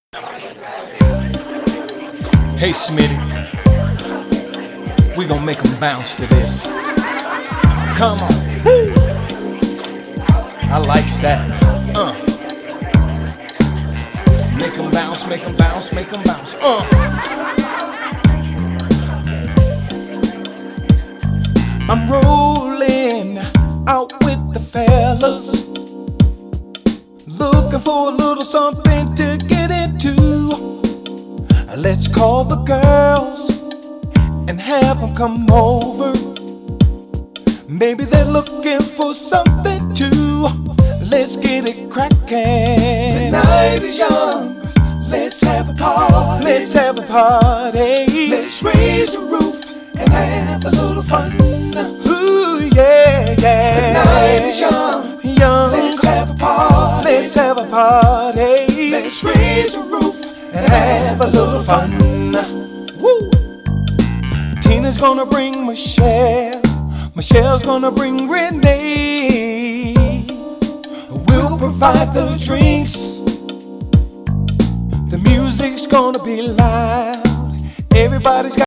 Hey Smitty, we gon' make 'em bounce to this. Come on. Woo. I likes that. Make 'em bounce, make 'em bounce, make 'em bounce. I'm rolling out with the fellas, looking for a little something to get into. Let's call the girls and have them come over. Maybe they're looking for something too. Let's get it crackin'. The night is young, let's have a party. Let's have a party. Let's raise the roof and have a little fun. Ooh, yeah, yeah. The night is young, let's have a party. Let's have a party. Let's raise the roof and have a little fun. Woo! Tina's gonna bring Michelle, Michelle's gonna bring Renee. We'll provide the drinks, the music's gonna be loud. Everybody's got